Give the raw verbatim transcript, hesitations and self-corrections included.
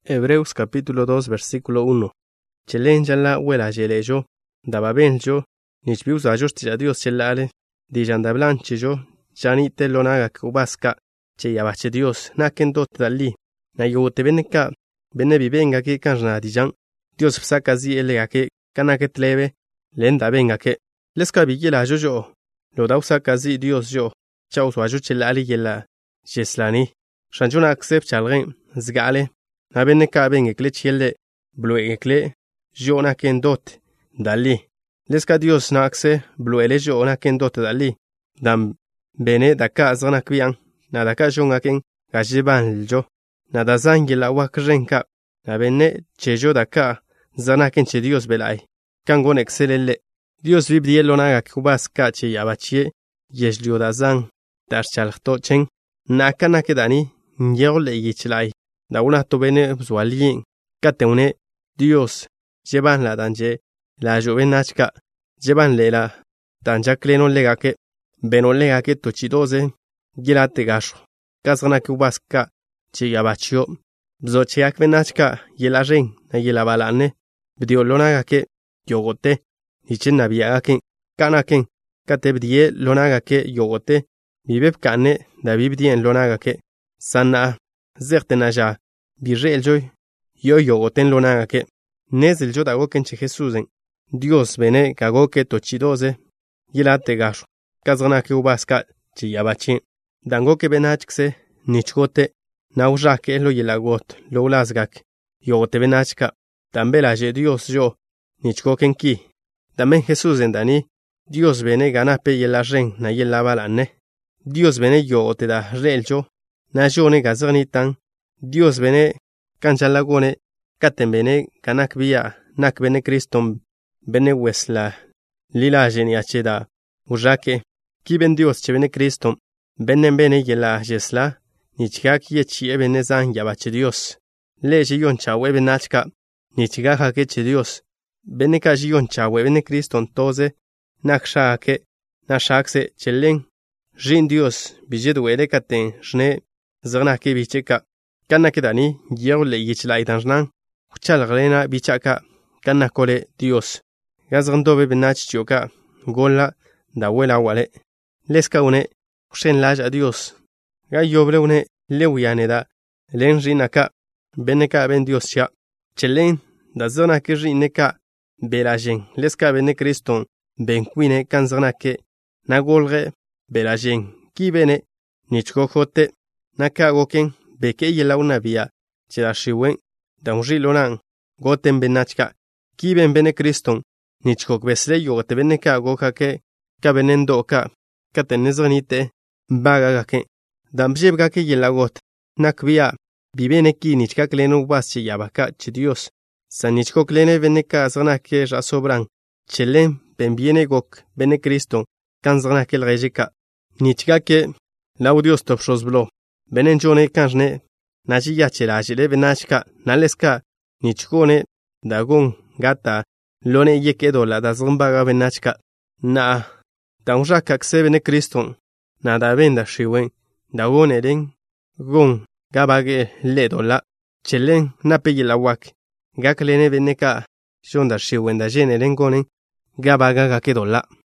Hebreos capítulo dos versículo uno. Chelen jala wela jelejo, daba benjo, nich biusa justi a Dios chelale, di janda blanchijo, jani te lonaga kubaska, che yabache Dios, naken dot dali, na yo te beneka, bene bibenga ke kanjna di jan, Dios psaka zi elega ke, kanake tleve, lenda benga ke, leska bigila jojo, lo dausa kazi Dios jo, chau swa juchelali yela, jeslani, shanjuna accept chalren, zgale, na beneka benge kle chelle, blue ekle, jo na ken dot, dali. Leska Dios na akse, blue ele jo na ken dot dali. Dam bene daka zana kwiang, na daka jonga ken, gajiban ljo, na da zangi la wakrenka, na bene chejo daka, zana ken che Dios belai. Kangon excelele. Dios vibdielo naga kubas kache yabachie, yeshlio da zang, dar chalchto chen, naka nakedani, nyole yichlai. Da una to bene zualien, kateune, Dios, llevan la danje, la jovenachka, llevan lela, danja kleno legake, beno legake tochidoze, gilate gasho, kasana kubaska, che yabachio, bzocheak venachka, yela ren, na yela balane, bdiolonagake, yogote, nichen nabiagaken, kanaken, katebdie lonagake yogote, bibeb kane, da bibdien lonagake, sana, zertenaja, birreel joy, yo yogoten lonagake, nezil jo dagoken che Jesusen, Dios bene gagoke tochidoze, yilate gasho, kazganake ubaska, che yabachin, dangoke benachkse, nichgote, naujake lo yilagot, lo ulasgak, yogote benachka, tambelaje Dios yo, nichgoken ki, damen Jesusen dani, Dios bene ganape yela ren na yela balane, Dios bene yogote da reel jo, na jone gazganitan, Dios bene kanchalagone, katen bene ganak via, nak bene Kriston, bene wesla, lila geni acheda, ujake, ki ben Dios che bene Kriston, bene bene yela jesla, nichgak ye chie bene zan yabache Dios, leje yon chawe benachka, nichgaka ke che Dios, bene ka yon chawe bene Kriston toze, nak shake, na shakse chelen, jin Dios, bijed wele katen, jne, zana ke bicheka, kana kedani, yeo le yichla itanjnan, uchal glena bichaka, kana kole Dios, gazgandobe benach chioka, gola, da wela wale, leska une, ushen laj a Dios, ga yobre une, lewiane da, len rinaka, beneka ben Dios cha, chelen, da zona ke rineka, belajen, leska bene Kriston, ben kwine kan zana ke, na golre, belajen, ki bene, nichko jote, naka goken, beke yela una via, cheda shiwen, da unji lonan, goten benachka, ki ben bene Kriston, nichkok besle yogote beneka gokake, ka benendo ka, ka tenezanite, bagagake, da mjebgake yela got, nak via, bibene ki nichka kleno basche yabaka, che Dios, sa nichko klene beneka zanake rasobran, chelen, ben biene gok, bene Kriston, kan zanake el rejeka, nichka ke, lau Dios top shosblo, benen jone kanjne, naji yachelajile benachka, naleska, nichkone, dagon, gata, lone yekedo la da zombaga benachka, na, da unjaka kse bene Kriston, na da benda shiwen, da gone den, gon, gabage ledo la, chelen, napeyi la wak, gaklene beneka, jonda shiwen da jene den gonen, gabaga gakedo la.